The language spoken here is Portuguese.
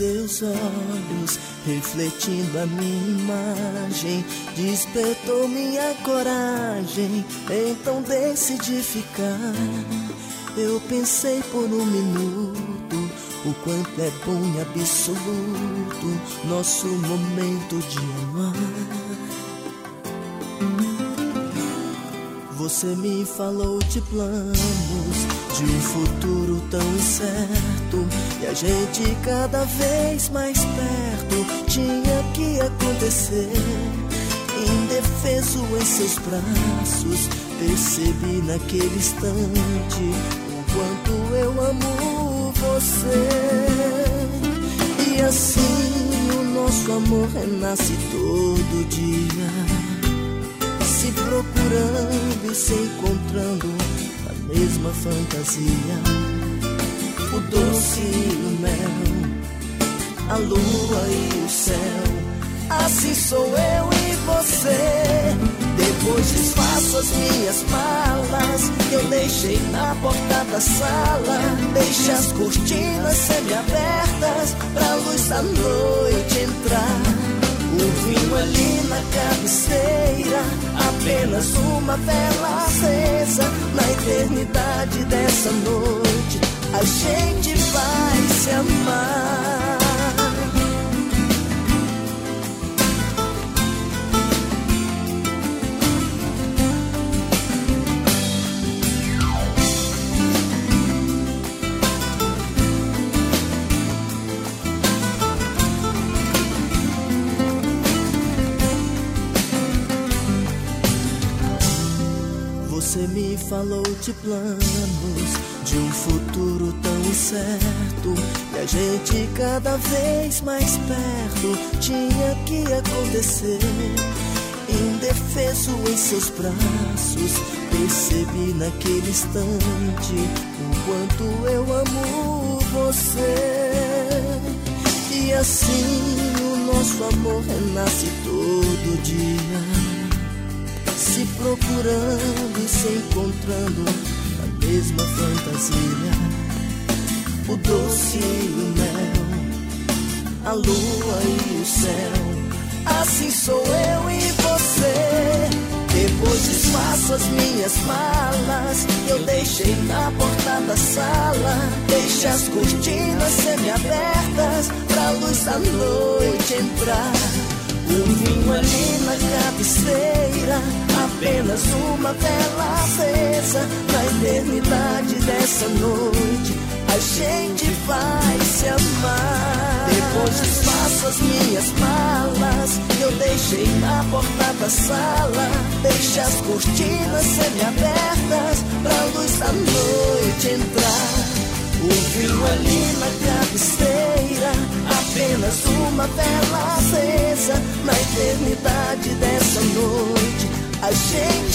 teus olhos, refletindo a minha imagem, despertou minha coragem, então decidi ficar. Eu pensei por um minuto o quanto é bom e absoluto nosso momento de amar. Você me falou de planos, de um futuro tão incerto, e a gente cada vez mais perto tinha que acontecer. Indefeso em seus braços, percebi naquele instante o quanto eu amo você. E assim o nosso amor renasce todo dia, se procurando e se encontrando na mesma fantasia. O doce e o mel, a lua e o céu, assim sou eu e você. Depois desfaço as minhas malas que eu deixei na porta da sala. Deixe as cortinas semi-abertas pra luz da noite entrar. O vinho ali na cabeceira, apenas uma vela acesa. Na eternidade dessa noite a gente vai se amar. Você me falou de planos, de um futuro tão incerto, e a gente cada vez mais perto tinha que acontecer. Indefeso em seus braços, percebi naquele instante o quanto eu amo você. E assim o nosso amor renasce todo dia, se procurando e se encontrando na mesma fantasia. O doce e o mel, a lua e o céu, assim sou eu e você. Depois desfaço as minhas malas que eu deixei na porta da sala. Deixe as cortinas semi-abertas pra luz da noite entrar. Um vinho ali na cabeceira, apenas uma vela acesa. Na eternidade dessa noite a gente vai se amar. Depois desfaço as minhas malas que eu deixei na porta da sala. Deixe as cortinas semi-abertas pra luz da noite entrar. O vinho ali na cabeceira, apenas uma vela acesa. Na eternidade dessa noite a gente